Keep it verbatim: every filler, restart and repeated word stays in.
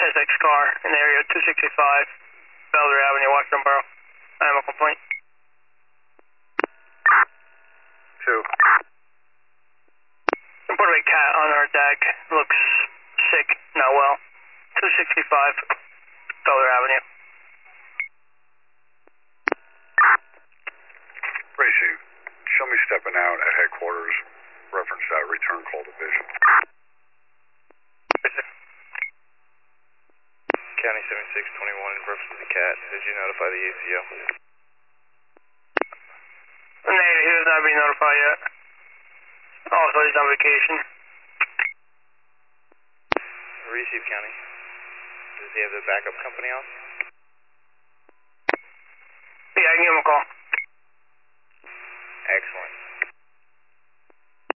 Suspect car in area two sixty-five, Belder Avenue, Washington Borough. I have a complaint. Two. Report of a cat on our deck. Looks sick, not well. two sixty-five, Belder Avenue. Racy, show me stepping out at headquarters. Reference that return call division. County seventy-six twenty-one, in reference to the cat. Did you notify the A C O? Negative, he has not been notified yet. Also, he's on vacation. Receive County. Does he have the backup company on? Yeah, I can give him a call. Excellent.